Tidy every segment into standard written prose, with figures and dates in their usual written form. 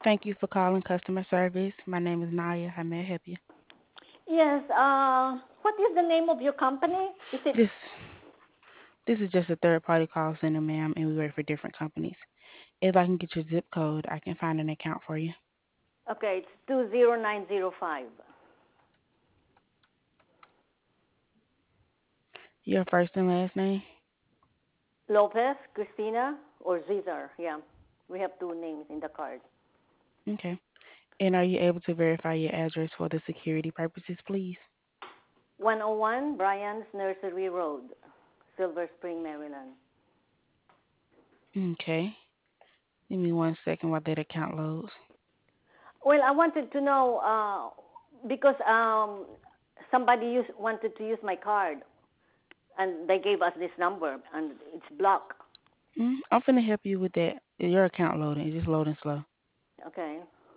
Thank you for calling customer service. My name is Naya. How may I help you? Yes. What is the name of your company? Is it This this is just a third party call center, ma'am, and we work for different companies. If I can get your zip code, I can find an account for you. okay? It's 20905. Your first and last name? Lopez, Christina, or Zizar? Yeah, we have two names in the card. Okay. And are you able to verify your address for the security purposes, please? 101 Bryant's Nursery Road, Silver Spring, Maryland. Okay. Give me 1 second while that account loads. Well, I wanted to know because somebody wanted to use my card, and they gave us this number, and it's blocked. I'm finna help you with that. Your account loading. It's just loading slow. Okay.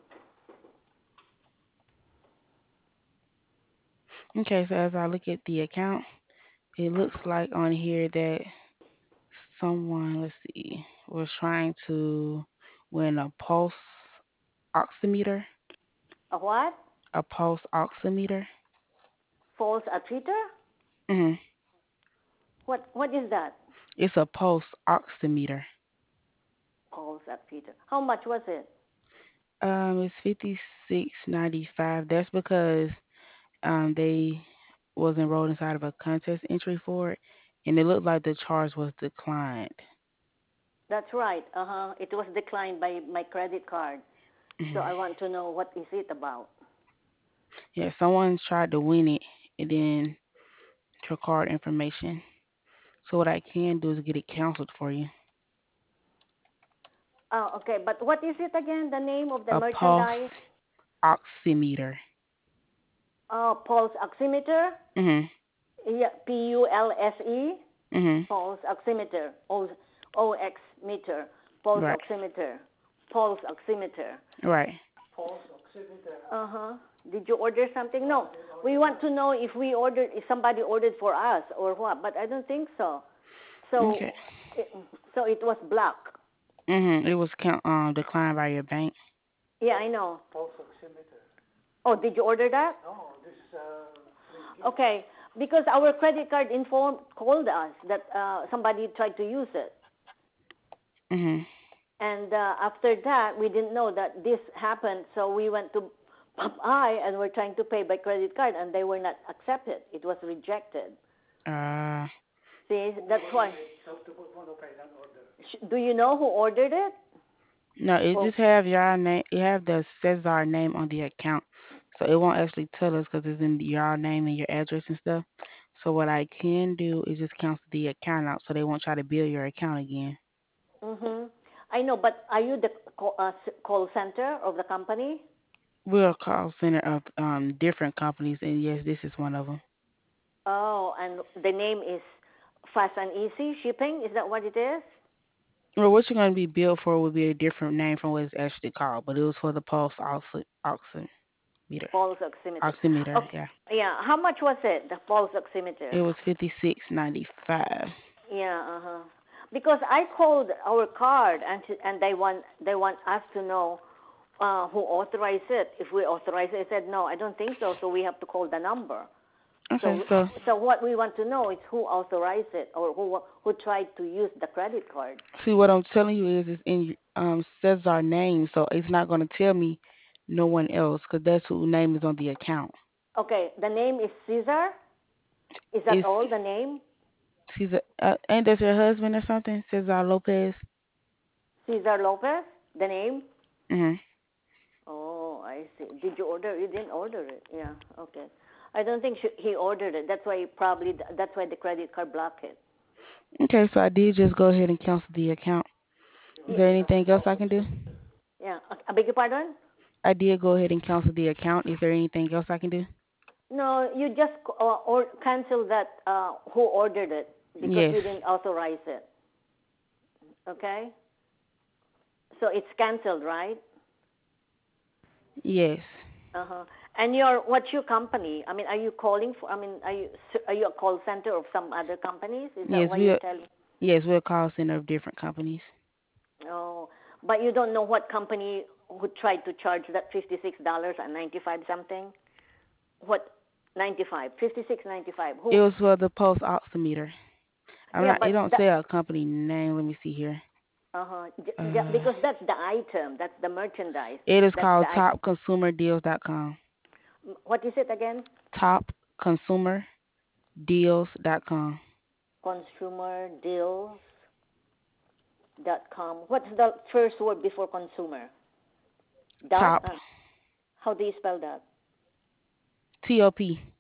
Okay, so as I look at the account, it looks like on here that someone, let's see, was trying to win a pulse oximeter. A what? A pulse oximeter. False attributor? hmm What is that? It's a pulse oximeter. Calls at Peter. How much was it? It's 56.95. That's because they was enrolled inside of a contest entry for it, and it looked like the charge was declined. That's right. It was declined by my credit card. So hmm I want to know what is it about. Yeah, someone tried to win it, and then your card information. So what I can do is get it canceled for you. Oh, okay. But what is it again? The name of the A pulse merchandise? oximeter. Oh, pulse oximeter. Mhm. Yeah, PULSE. Mhm. Pulse oximeter. OX meter. Pulse Right. oximeter. Pulse oximeter. Right. Uh huh. Did you order something? No. We want to know if somebody ordered for us or what. But I don't think so. So, Okay. it, so it was black. It was declined by your bank. Yeah, I know. Oh, did you order that? Okay, because our credit card informed called us that somebody tried to use it, Mhm. and after that we didn't know that this happened, so we went to Popeye and we're trying to pay by credit card, and they were not accepted. It was rejected. Uh, See, that's why. Do you know who ordered it? no, it Or just have your name. It have the Cesar name on the account, so it won't actually tell us because it's in your name and your address and stuff. So what I can do is just cancel the account out, so they won't try to bill your account again. mhm. I know, but are you the call center of the company? We're a call center of different companies, and yes, this is one of them. Oh, and the name is Fast and Easy Shipping. Is that what it is? Well, what you're going to be billed for will be a different name from what it's actually called, but it was for the pulse oximeter. Pulse oximeter. Oximeter, Okay. yeah. Yeah. How much was it? The pulse oximeter. It was 56.95. Yeah. Uh huh. Because I called our card and they want us to know who authorized it. If we authorize it, I said no, I don't think so. So we have to call the number. Okay, So so so what we want to know is who authorized it or who tried to use the credit card. see what I'm telling you is it's in says our name, so it's not going to tell me no one else because that's who name is on the account. Okay. The name is Caesar. Is that It's all? The name ain't that your husband or something? Cesar Lopez. Cesar Lopez. The name. Mhm. Oh, I see. Did you order? You didn't order it. Yeah. Okay. I don't think he ordered it. That's why that's why the credit card blocked it. Okay, so I did just go ahead and cancel the account. Is Yeah. there anything else I can do? Yeah. I beg your pardon? I did go ahead and cancel the account. Is there anything else I can do? No, you just or cancel that who ordered it because Yes. you didn't authorize it. Okay? So it's canceled, right? Yes. Uh-huh. And what's your company? I mean, are you calling for I mean, are you a call center of some other companies? Is that Yes, why you're telling? we're a call center of different companies. Oh, but you don't know what company who tried to charge that $56.95 something? What 95? 56.95. It Who? was for the post oximeter. I'm Yeah, not. It but don't say a company name. Let me see here. uh-huh. Uh, Because that's the item, that's the merchandise. it is That's the called item. topconsumerdeals.com. What is it again? Topconsumerdeals.com. Consumerdeals.com. What's the first word before consumer? Dot? Top. How do you spell that? TOP.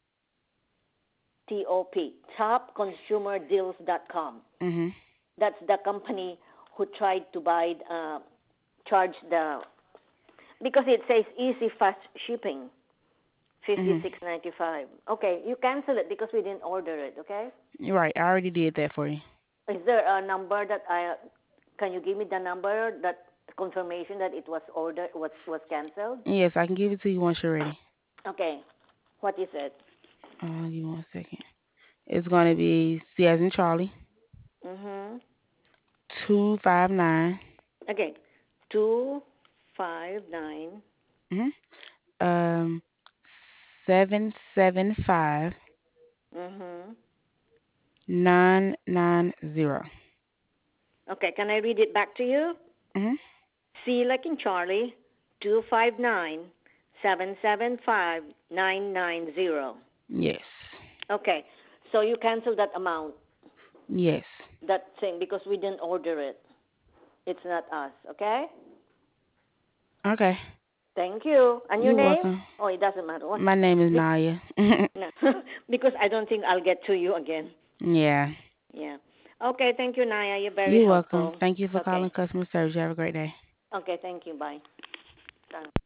TOP. Topconsumerdeals.com. Mhm. That's the company who tried to charge the, because it says easy fast shipping, Mhm. 56.95. Okay, you cancel it because we didn't order it. Okay. You're right. I already did that for you. Is there a number that I? Can you give me the number that confirmation that it was ordered, was canceled? Yes, I can give it to you once you're ready. Okay. What is it? Give me 1 second. It's gonna be C as in Charlie. Mhm. 259. Okay. 259. Mhm. Um. 775 Mhm. 990. Okay. Can I read it back to you? Mhm. C like in Charlie. 259 775 990. Yes. Okay. So you cancel that amount, Yes. that thing, because we didn't order it. It's not us. Okay. Okay. Thank you. And your You're name? welcome. Oh, it doesn't matter. What? My name is Naya. No. Because I don't think I'll get to you again. Yeah. Yeah. Okay. Thank you, Naya. You're very You're welcome. helpful. Thank you for Okay. calling customer service. You have a great day. Okay. Thank you. Bye. Done.